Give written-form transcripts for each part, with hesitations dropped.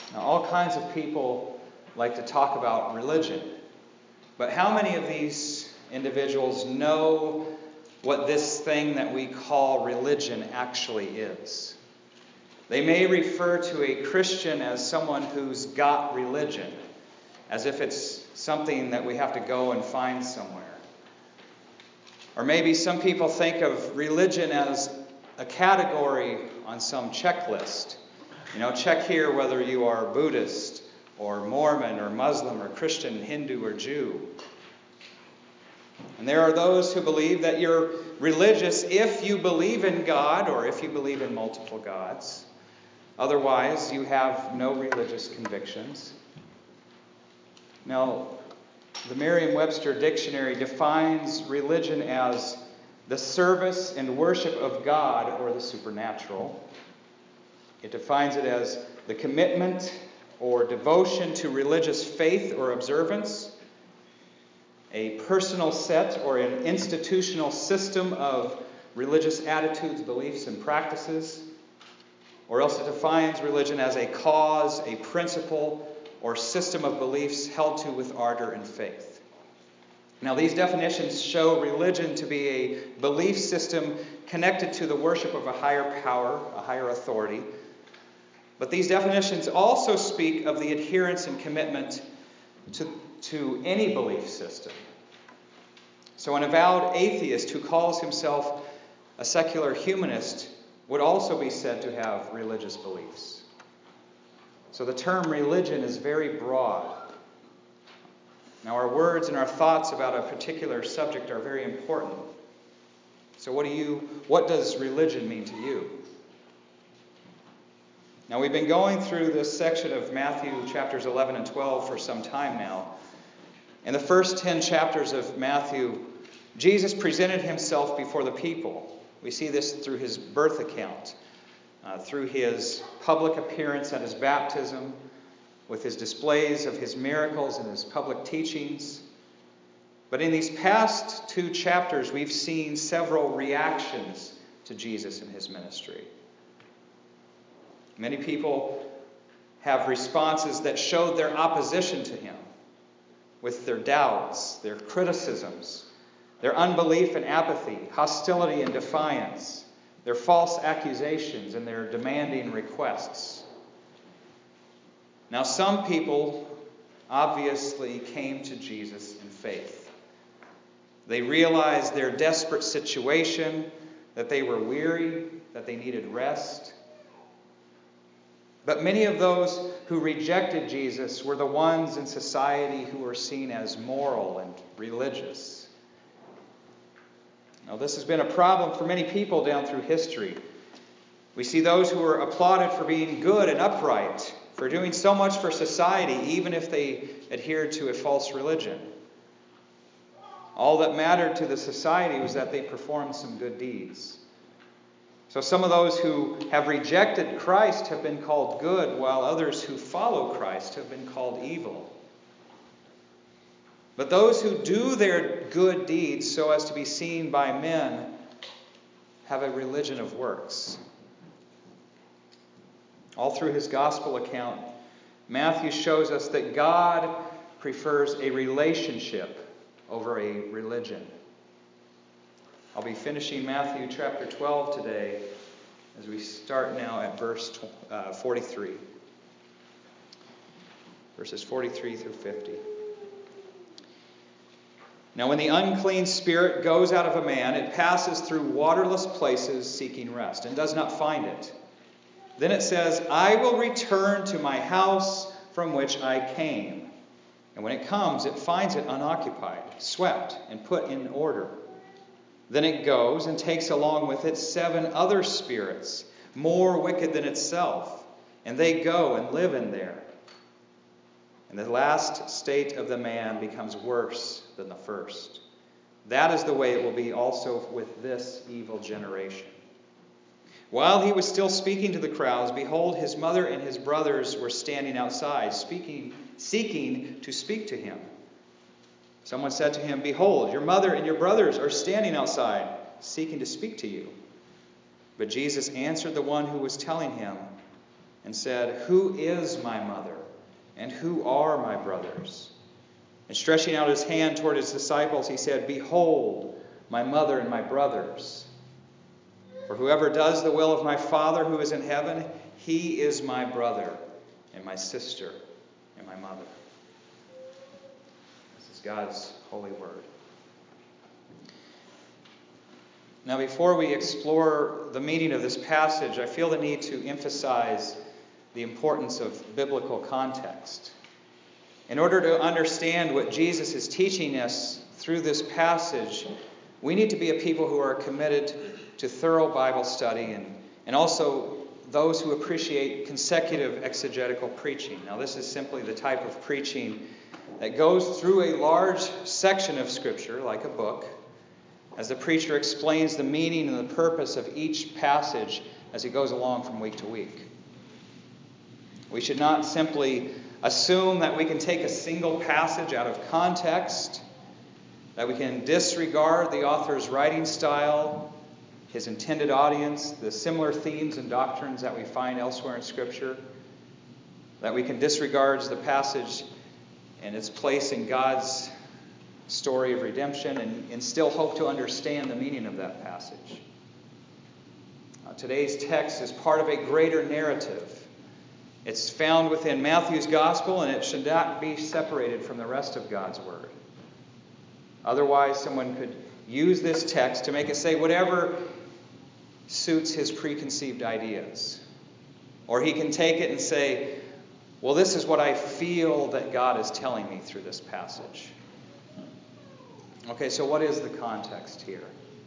Now, all kinds of people like to talk about religion, but how many of these individuals know what this thing that we call religion actually is? They may refer to a Christian as someone who's got religion, as if it's something that we have to go and find somewhere. Or maybe some people think of religion as a category on some checklist. Check here whether you are Buddhist or Mormon or Muslim or Christian, Hindu or Jew. And there are those who believe that you're religious if you believe in God or if you believe in multiple gods. Otherwise, you have no religious convictions. Now, the Merriam-Webster Dictionary defines religion as the service and worship of God or the supernatural. It defines it as the commitment or devotion to religious faith or observance, a personal set or an institutional system of religious attitudes, beliefs, and practices, or else it defines religion as a cause, a principle, or system of beliefs held to with ardor and faith. Now, these definitions show religion to be a belief system connected to the worship of a higher power, a higher authority. But these definitions also speak of the adherence and commitment to any belief system. So an avowed atheist who calls himself a secular humanist would also be said to have religious beliefs. So the term religion is very broad. Now, our words and our thoughts about a particular subject are very important. So what does religion mean to you? Now, we've been going through this section of Matthew chapters 11 and 12 for some time now. In the first 10 chapters of Matthew, Jesus presented himself before the people. We see this through his birth account, through his public appearance at his baptism, with his displays of his miracles and his public teachings. But in these past 2 chapters, we've seen several reactions to Jesus and his ministry. Many people have responses that showed their opposition to him, with their doubts, their criticisms, their unbelief and apathy, hostility and defiance, their false accusations, and their demanding requests. Now, some people obviously came to Jesus in faith. They realized their desperate situation, that they were weary, that they needed rest. But many of those who rejected Jesus were the ones in society who were seen as moral and religious. Now, this has been a problem for many people down through history. We see those who were applauded for being good and upright, for doing so much for society, even if they adhered to a false religion. All that mattered to the society was that they performed some good deeds. So some of those who have rejected Christ have been called good, while others who follow Christ have been called evil. But those who do their good deeds so as to be seen by men have a religion of works. All through his gospel account, Matthew shows us that God prefers a relationship over a religion. I'll be finishing Matthew chapter 12 today as we start now at verse 43. Verses 43 through 50. Now when the unclean spirit goes out of a man, it passes through waterless places seeking rest, and does not find it. Then it says, I will return to my house from which I came. And when it comes, it finds it unoccupied, swept, and put in order. Then it goes and takes along with it 7 other spirits, more wicked than itself, and they go and live in there. And the last state of the man becomes worse than the first. That is the way it will be also with this evil generation. While he was still speaking to the crowds, behold, his mother and his brothers were standing outside, seeking to speak to him. Someone said to him, Behold, your mother and your brothers are standing outside, seeking to speak to you. But Jesus answered the one who was telling him, and said, "Who is my mother, and who are my brothers?" And stretching out his hand toward his disciples, he said, "Behold, my mother and my brothers. For whoever does the will of my Father who is in heaven, he is my brother and my sister and my mother." This is God's holy word. Now, before we explore the meaning of this passage, I feel the need to emphasize the importance of biblical context. In order to understand what Jesus is teaching us through this passage, we need to be a people who are committed to thorough Bible study and also those who appreciate consecutive exegetical preaching. Now, this is simply the type of preaching that goes through a large section of Scripture, like a book, as the preacher explains the meaning and the purpose of each passage as he goes along from week to week. We should not simply assume that we can take a single passage out of context, that we can disregard the author's writing style, his intended audience, the similar themes and doctrines that we find elsewhere in Scripture, that we can disregard the passage and its place in God's story of redemption and still hope to understand the meaning of that passage. Today's text is part of a greater narrative. It's found within Matthew's Gospel, and it should not be separated from the rest of God's Word. Otherwise, someone could use this text to make it say whatever suits his preconceived ideas. Or he can take it and say, well, this is what I feel that God is telling me through this passage. Okay, so what is the context here?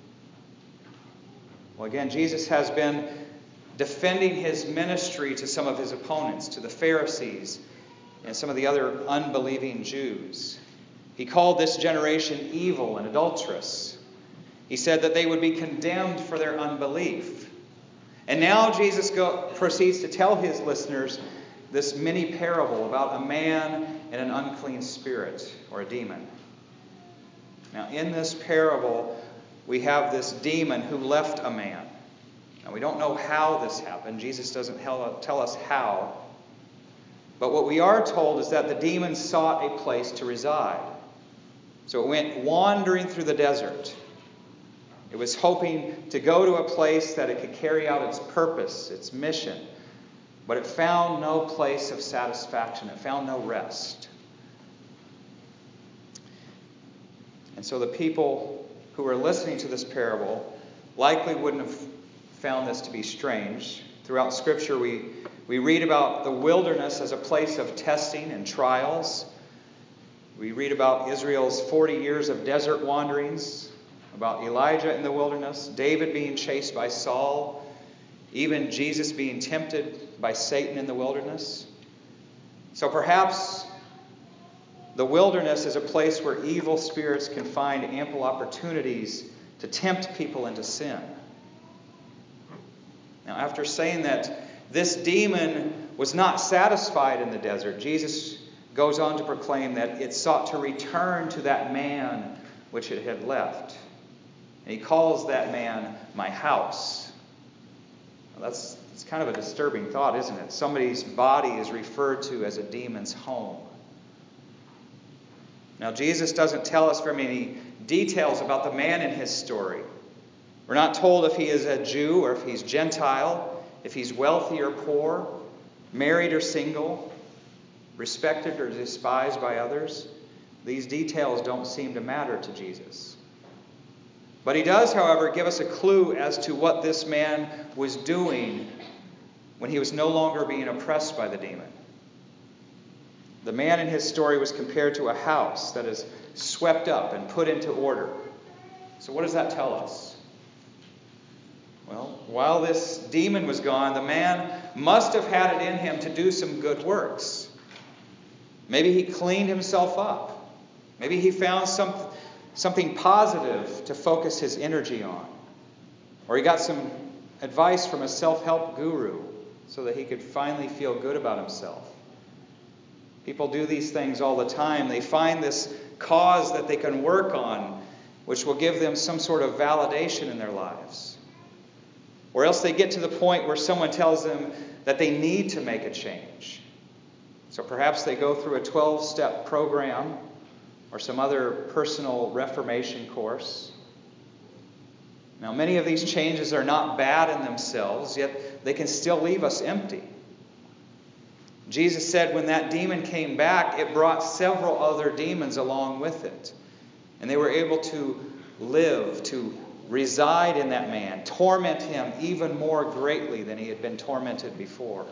Well, again, Jesus has been defending his ministry to some of his opponents, to the Pharisees and some of the other unbelieving Jews. He called this generation evil and adulterous. He said that they would be condemned for their unbelief. And now Jesus proceeds to tell his listeners this mini parable about a man and an unclean spirit, or a demon. Now, in this parable, we have this demon who left a man. Now, we don't know how this happened. Jesus doesn't tell us how. But what we are told is that the demon sought a place to reside. So it went wandering through the desert. It was hoping to go to a place that it could carry out its purpose, its mission. But it found no place of satisfaction. It found no rest. And so the people who were listening to this parable likely wouldn't have found this to be strange. Throughout Scripture, we read about the wilderness as a place of testing and trials. We read about Israel's 40 years of desert wanderings, about Elijah in the wilderness, David being chased by Saul, even Jesus being tempted by Satan in the wilderness. So perhaps the wilderness is a place where evil spirits can find ample opportunities to tempt people into sin. Now, after saying that this demon was not satisfied in the desert, Jesus goes on to proclaim that it sought to return to that man which it had left. And he calls that man my house. Now, it's kind of a disturbing thought, isn't it? Somebody's body is referred to as a demon's home. Now, Jesus doesn't tell us very many details about the man in his story. We're not told if he is a Jew or if he's Gentile, if he's wealthy or poor, married or single, respected or despised by others. These details don't seem to matter to Jesus. But he does, however, give us a clue as to what this man was doing when he was no longer being oppressed by the demon. The man in his story was compared to a house that is swept up and put into order. So what does that tell us? Well, while this demon was gone, the man must have had it in him to do some good works. Maybe he cleaned himself up. Maybe he found something positive to focus his energy on. Or he got some advice from a self-help guru so that he could finally feel good about himself. People do these things all the time. They find this cause that they can work on, which will give them some sort of validation in their lives. Or else they get to the point where someone tells them that they need to make a change. So perhaps they go through a 12-step program or some other personal reformation course. Now, many of these changes are not bad in themselves, yet they can still leave us empty. Jesus said when that demon came back, it brought several other demons along with it. And they were able to live, to reside in that man, torment him even more greatly than he had been tormented before.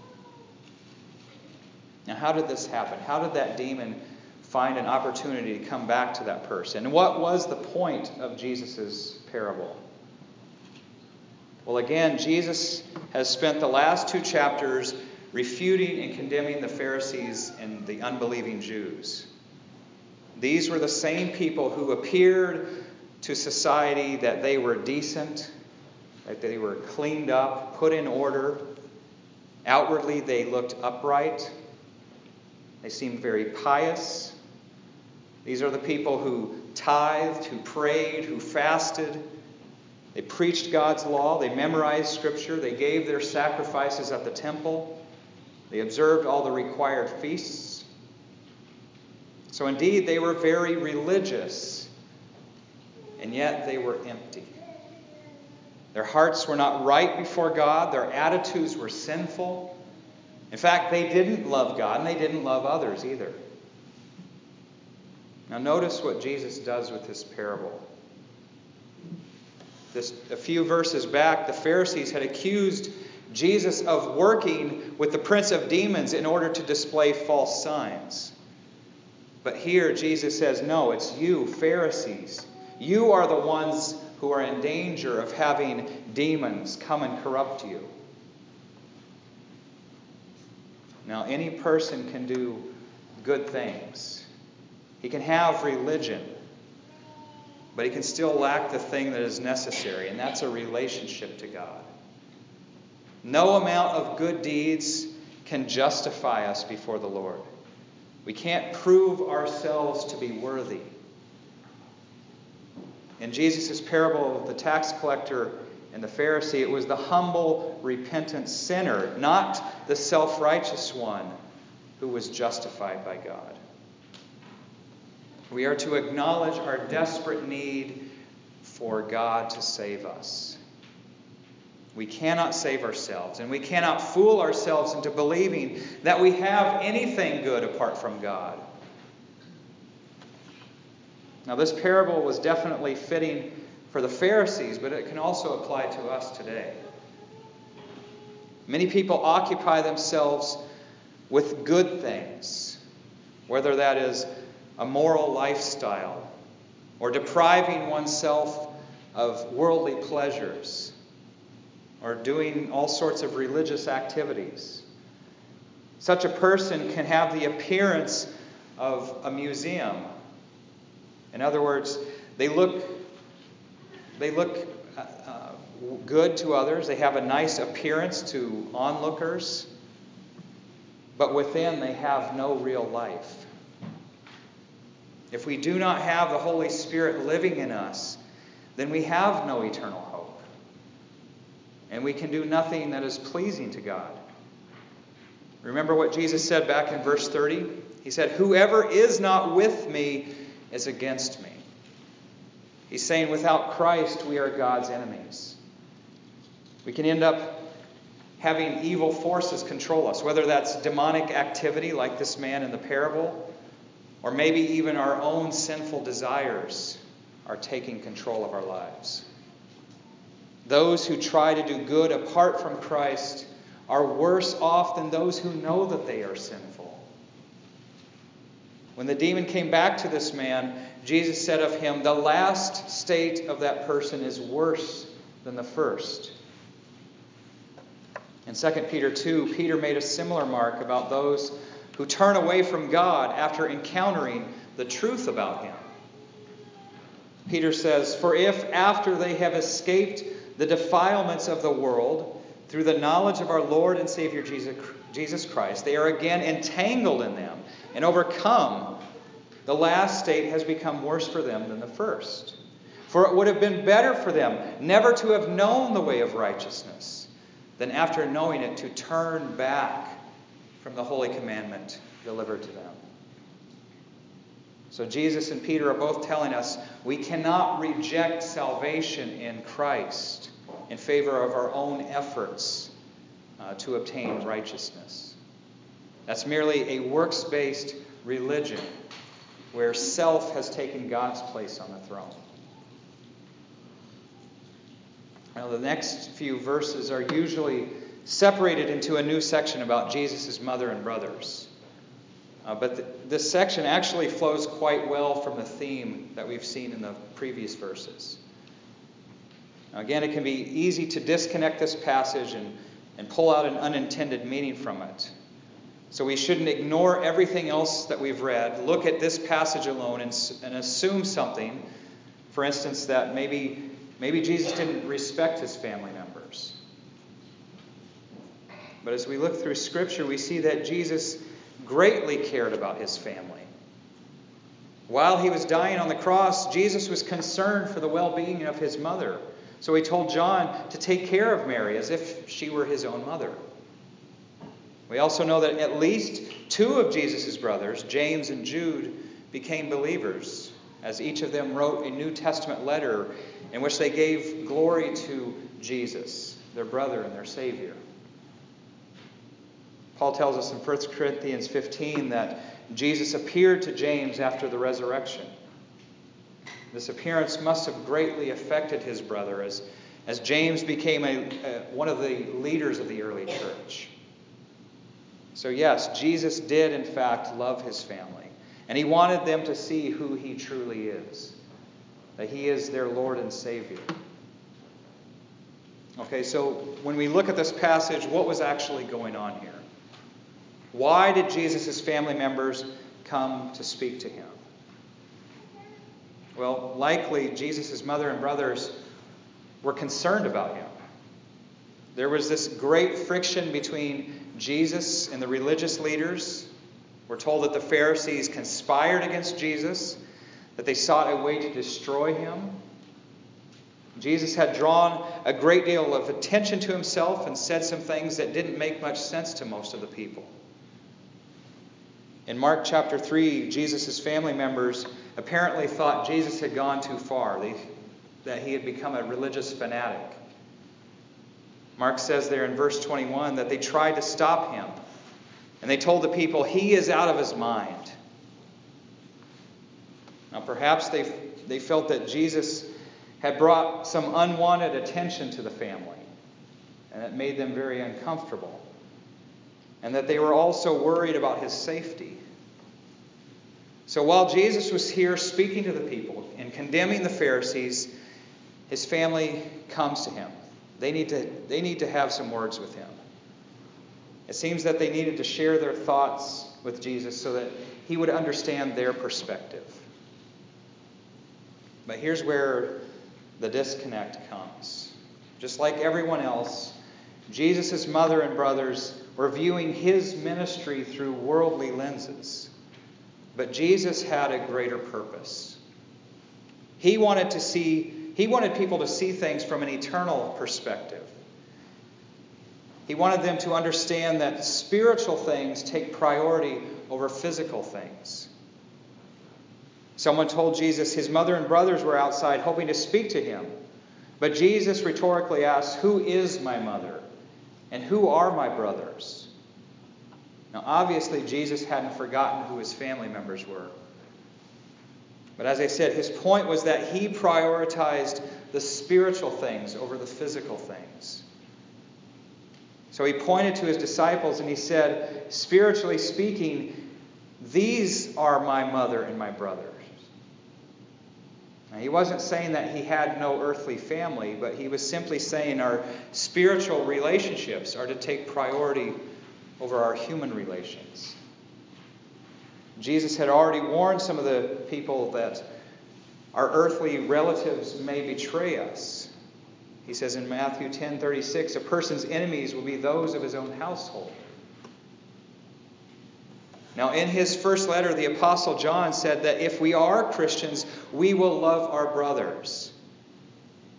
Now, how did this happen? How did that demon find an opportunity to come back to that person? And what was the point of Jesus' parable? Well, again, Jesus has spent the last 2 chapters refuting and condemning the Pharisees and the unbelieving Jews. These were the same people who appeared to society that they were decent, that they were cleaned up, put in order. Outwardly, they looked upright. They seemed very pious. These are the people who tithed, who prayed, who fasted. They preached God's law. They memorized Scripture. They gave their sacrifices at the temple. They observed all the required feasts. So indeed, they were very religious, and yet they were empty. Their hearts were not right before God. Their attitudes were sinful. In fact, they didn't love God, and they didn't love others either. Now notice what Jesus does with this parable. A few verses back, the Pharisees had accused Jesus of working with the prince of demons in order to display false signs. But here Jesus says, no, it's you, Pharisees. You are the ones who are in danger of having demons come and corrupt you. Now, any person can do good things. He can have religion, but he can still lack the thing that is necessary, and that's a relationship to God. No amount of good deeds can justify us before the Lord. We can't prove ourselves to be worthy. In Jesus' parable of the tax collector and the Pharisee, it was the humble, repentant sinner, not the self-righteous one, who was justified by God. We are to acknowledge our desperate need for God to save us. We cannot save ourselves, and we cannot fool ourselves into believing that we have anything good apart from God. Now, this parable was definitely fitting for the Pharisees, but it can also apply to us today. Many people occupy themselves with good things, whether that is a moral lifestyle or depriving oneself of worldly pleasures or doing all sorts of religious activities. Such a person can have the appearance of a museum. In other words, they look good to others. They have a nice appearance to onlookers. But within, they have no real life. If we do not have the Holy Spirit living in us, then we have no eternal hope. And we can do nothing that is pleasing to God. Remember what Jesus said back in verse 30? He said, "Whoever is not with me is against me." He's saying without Christ, we are God's enemies. We can end up having evil forces control us, whether that's demonic activity like this man in the parable, or maybe even our own sinful desires are taking control of our lives. Those who try to do good apart from Christ are worse off than those who know that they are sinful. When the demon came back to this man, Jesus said of him, the last state of that person is worse than the first. In 2 Peter 2, Peter made a similar mark about those who turn away from God after encountering the truth about Him. Peter says, "For if after they have escaped the defilements of the world through the knowledge of our Lord and Savior Jesus Christ, they are again entangled in them and overcome, the last state has become worse for them than the first. For it would have been better for them never to have known the way of righteousness than after knowing it to turn back from the holy commandment delivered to them. So Jesus and Peter are both telling us we cannot reject salvation in Christ in favor of our own efforts to obtain righteousness. That's merely a works-based religion where self has taken God's place on the throne. Now, the next few verses are usually separated into a new section about Jesus' mother and brothers. But this section actually flows quite well from the theme that we've seen in the previous verses. Now, again, it can be easy to disconnect this passage and pull out an unintended meaning from it. So we shouldn't ignore everything else that we've read, look at this passage alone and assume something. For instance, that maybe Jesus didn't respect his family members. But as we look through Scripture, we see that Jesus greatly cared about his family. While he was dying on the cross, Jesus was concerned for the well-being of his mother. So he told John to take care of Mary as if she were his own mother. We also know that at least two of Jesus' brothers, James and Jude, became believers, as each of them wrote a New Testament letter in which they gave glory to Jesus, their brother and their Savior. Paul tells us in 1 Corinthians 15 that Jesus appeared to James after the resurrection. This appearance must have greatly affected his brother as James became one of the leaders of the early church. So yes, Jesus did in fact love his family. And he wanted them to see who he truly is. That he is their Lord and Savior. Okay, so when we look at this passage, what was actually going on here? Why did Jesus' family members come to speak to him? Well, likely Jesus' mother and brothers were concerned about him. There was this great friction between Jesus and the religious leaders. We're told that the Pharisees conspired against Jesus, that they sought a way to destroy him. Jesus had drawn a great deal of attention to himself and said some things that didn't make much sense to most of the people. In Mark chapter 3, Jesus' family members apparently thought Jesus had gone too far, that he had become a religious fanatic. Mark says there in verse 21 that they tried to stop him. And they told the people, he is out of his mind. Now perhaps they felt that Jesus had brought some unwanted attention to the family. And it made them very uncomfortable. And that they were also worried about his safety. So while Jesus was here speaking to the people and condemning the Pharisees, his family comes to him. They need to have some words with him. It seems that they needed to share their thoughts with Jesus so that he would understand their perspective. But here's where the disconnect comes. Just like everyone else, Jesus' mother and brothers were viewing his ministry through worldly lenses. But Jesus had a greater purpose. He wanted people to see things from an eternal perspective. He wanted them to understand that spiritual things take priority over physical things. Someone told Jesus his mother and brothers were outside hoping to speak to him. But Jesus rhetorically asked, "Who is my mother? And who are my brothers?" Now, obviously, Jesus hadn't forgotten who his family members were. But as I said, his point was that he prioritized the spiritual things over the physical things. So he pointed to his disciples and he said, spiritually speaking, these are my mother and my brothers. Now, he wasn't saying that he had no earthly family, but he was simply saying our spiritual relationships are to take priority over our human relations. Jesus had already warned some of the people that our earthly relatives may betray us. He says in Matthew 10:36, a person's enemies will be those of his own household. Now, in his first letter, the Apostle John said that if we are Christians, we will love our brothers.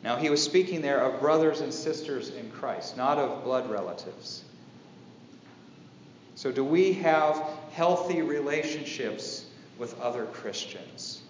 Now, he was speaking there of brothers and sisters in Christ, not of blood relatives. So do we have healthy relationships with other Christians?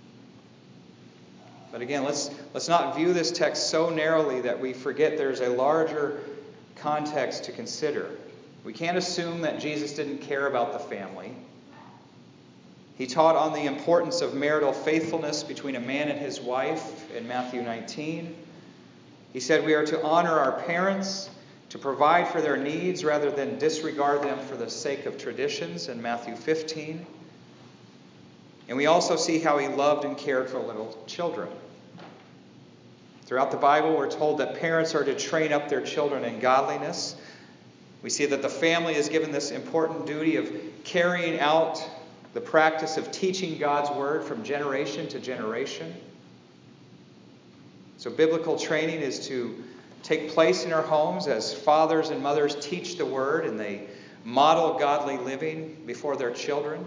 But again, let's not view this text so narrowly that we forget there's a larger context to consider. We can't assume that Jesus didn't care about the family. He taught on the importance of marital faithfulness between a man and his wife in Matthew 19. He said we are to honor our parents, to provide for their needs rather than disregard them for the sake of traditions in Matthew 15. And we also see how he loved and cared for little children. Throughout the Bible, we're told that parents are to train up their children in godliness. We see that the family is given this important duty of carrying out the practice of teaching God's Word from generation to generation. So biblical training is to take place in our homes as fathers and mothers teach the Word and they model godly living before their children.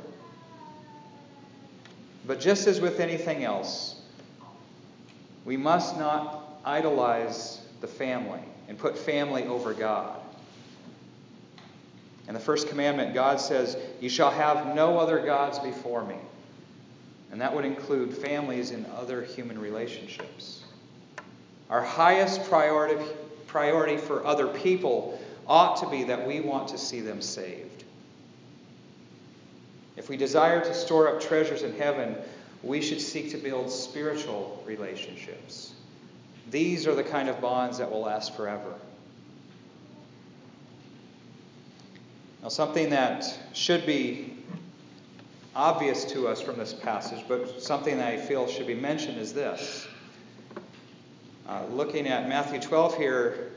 But just as with anything else, we must not idolize the family and put family over God. In the first commandment, God says, "You shall have no other gods before me." And that would include families and other human relationships. Our highest priority for other people ought to be that we want to see them saved. If we desire to store up treasures in heaven, we should seek to build spiritual relationships. These are the kind of bonds that will last forever. Now, something that should be obvious to us from this passage, but something that I feel should be mentioned is this. Looking at Matthew 12 here,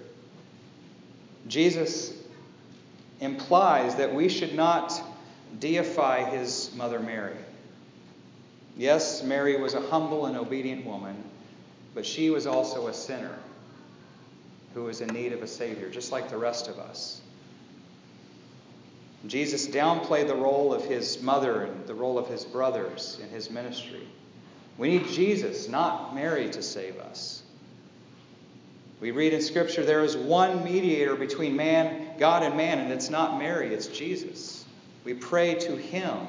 Jesus implies that we should not deify his mother Mary. Yes, Mary was a humble and obedient woman, but she was also a sinner who was in need of a Savior, just like the rest of us. Jesus downplayed the role of his mother and the role of his brothers in his ministry. We need Jesus, not Mary, to save us. We read in Scripture there is one mediator between God and man, and it's not Mary, it's Jesus. We pray to him.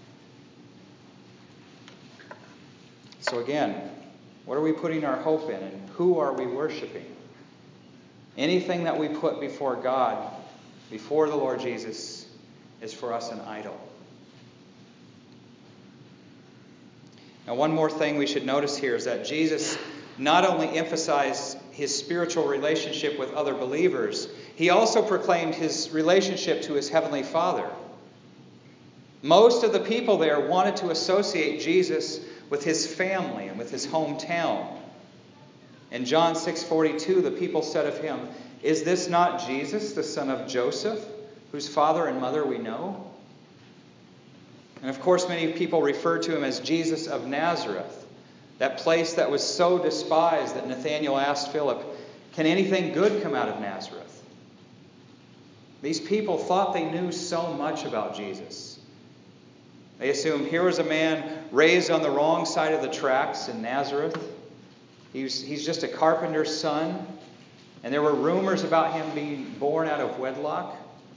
So again, what are we putting our hope in, and who are we worshiping? Anything that we put before God, before the Lord Jesus, is for us an idol. Now, one more thing we should notice here is that Jesus not only emphasized his spiritual relationship with other believers, he also proclaimed his relationship to his heavenly Father. Most of the people there wanted to associate Jesus with his family and with his hometown. In John 6:42, the people said of him, "Is this not Jesus, the son of Joseph, whose father and mother we know?" And of course, many people referred to him as Jesus of Nazareth, that place that was so despised that Nathanael asked Philip, "Can anything good come out of Nazareth?" These people thought they knew so much about Jesus. They assumed here was a man raised on the wrong side of the tracks in Nazareth. He's just a carpenter's son. And there were rumors about him being born out of wedlock.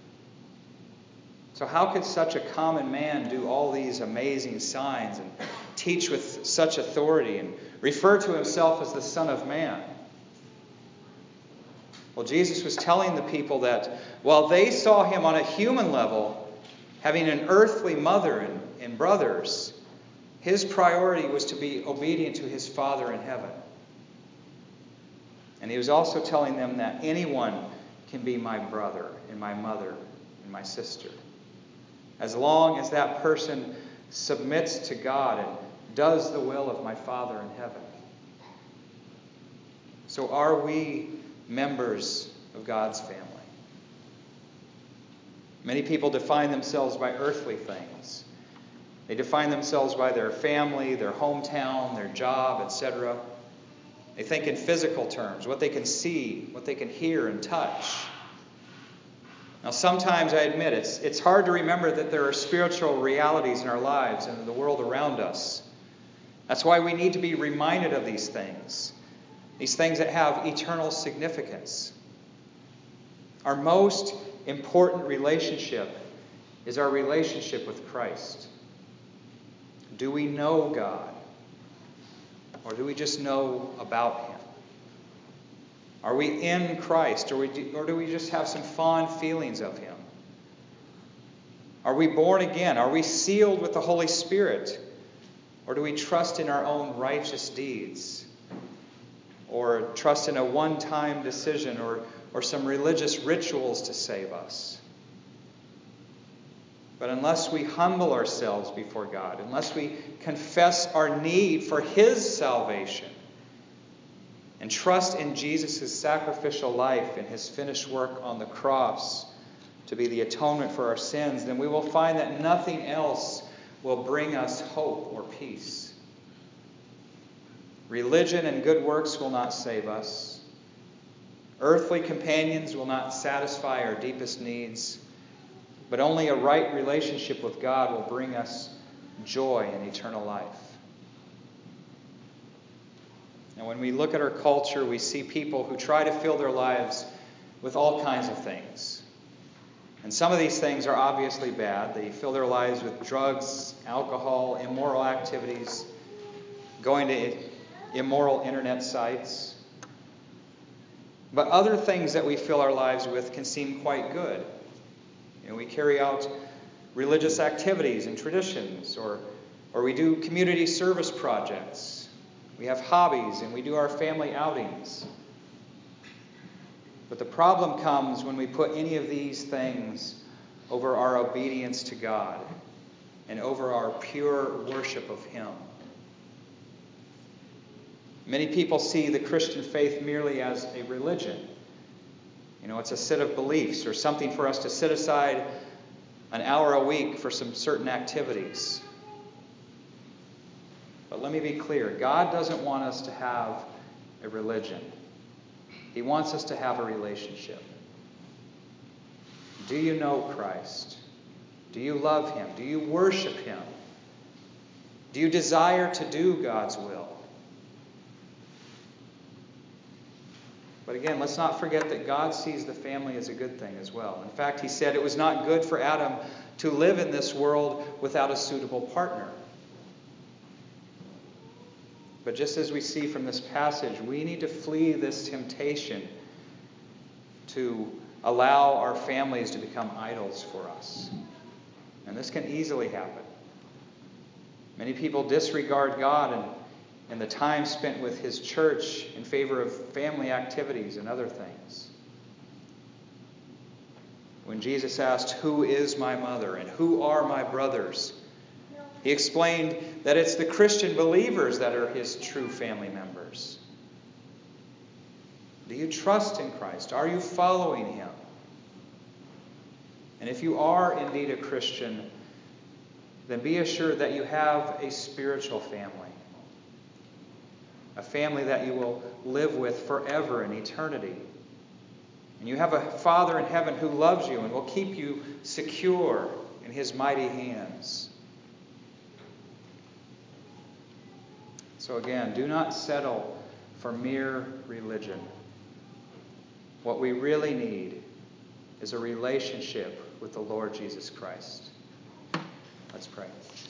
So how could such a common man do all these amazing signs and teach with such authority and refer to himself as the Son of Man? Well, Jesus was telling the people that while they saw him on a human level, having an earthly mother and brothers, his priority was to be obedient to his Father in heaven. And he was also telling them that anyone can be my brother and my mother and my sister, as long as that person submits to God and does the will of my Father in heaven. So are we members of God's family? Many people define themselves by earthly things. They define themselves by their family, their hometown, their job, etc. They think in physical terms, what they can see, what they can hear and touch. Now, sometimes I admit it's hard to remember that there are spiritual realities in our lives and in the world around us. That's why we need to be reminded of these things. these things that have eternal significance. Our most important relationship is our relationship with Christ. Do we know God? Or do we just know about Him? Are we in Christ? Or do we just have some fond feelings of Him? Are we born again? Are we sealed with the Holy Spirit? Or do we trust in our own righteous deeds? Or trust in a one-time decision or some religious rituals to save us? But unless we humble ourselves before God, unless we confess our need for His salvation and trust in Jesus' sacrificial life and His finished work on the cross to be the atonement for our sins, then we will find that nothing else will bring us hope or peace. Religion and good works will not save us. Earthly companions will not satisfy our deepest needs. But only a right relationship with God will bring us joy and eternal life. And when we look at our culture, we see people who try to fill their lives with all kinds of things. And some of these things are obviously bad. They fill their lives with drugs, alcohol, immoral activities, going to immoral internet sites. But other things that we fill our lives with can seem quite good. We carry out religious activities and traditions, or we do community service projects. We have hobbies, and we do our family outings. But the problem comes when we put any of these things over our obedience to God and over our pure worship of Him. Many people see the Christian faith merely as a religion. It's a set of beliefs or something for us to set aside an hour a week for some certain activities. But let me be clear. God doesn't want us to have a religion. He wants us to have a relationship. Do you know Christ? Do you love Him? Do you worship Him? Do you desire to do God's will? But again, let's not forget that God sees the family as a good thing as well. In fact, He said it was not good for Adam to live in this world without a suitable partner. But just as we see from this passage, we need to flee this temptation to allow our families to become idols for us. And this can easily happen. Many people disregard God and the time spent with His church in favor of family activities and other things. When Jesus asked, "Who is my mother and who are my brothers?" He explained that it's the Christian believers that are His true family members. Do you trust in Christ? Are you following Him? And if you are indeed a Christian, then be assured that you have a spiritual family. A family that you will live with forever in eternity. And you have a Father in heaven who loves you and will keep you secure in His mighty hands. So again, do not settle for mere religion. What we really need is a relationship with the Lord Jesus Christ. Let's pray.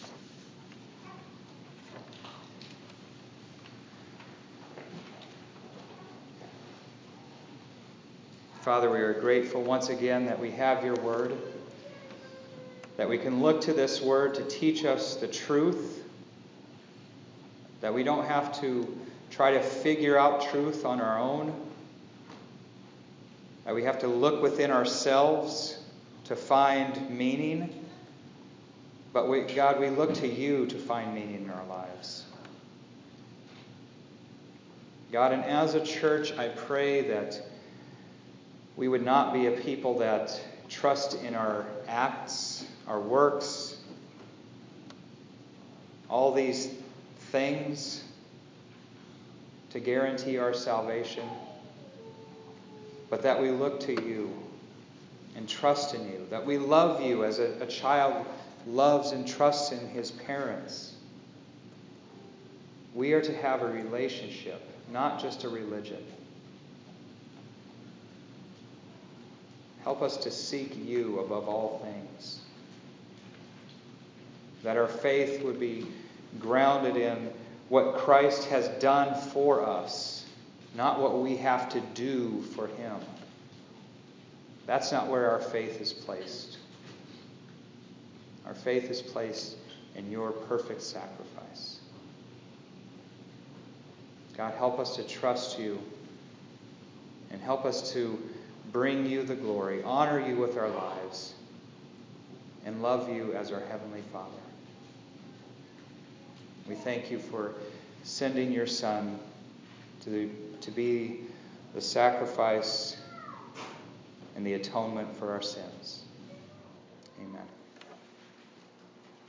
Father, we are grateful once again that we have your word, that we can look to this word to teach us the truth, that we don't have to try to figure out truth on our own, that we have to look within ourselves to find meaning. But God, we look to you to find meaning in our lives. God, and as a church, I pray that we would not be a people that trust in our acts, our works, all these things to guarantee our salvation, but that we look to you and trust in you, that we love you as a child loves and trusts in his parents. We are to have a relationship, not just a religion. Help us to seek you above all things. That our faith would be grounded in what Christ has done for us, not what we have to do for Him. That's not where our faith is placed. Our faith is placed in your perfect sacrifice. God, help us to trust you and help us to bring you the glory, honor you with our lives, and love you as our Heavenly Father. We thank you for sending your Son to be the sacrifice and the atonement for our sins. Amen.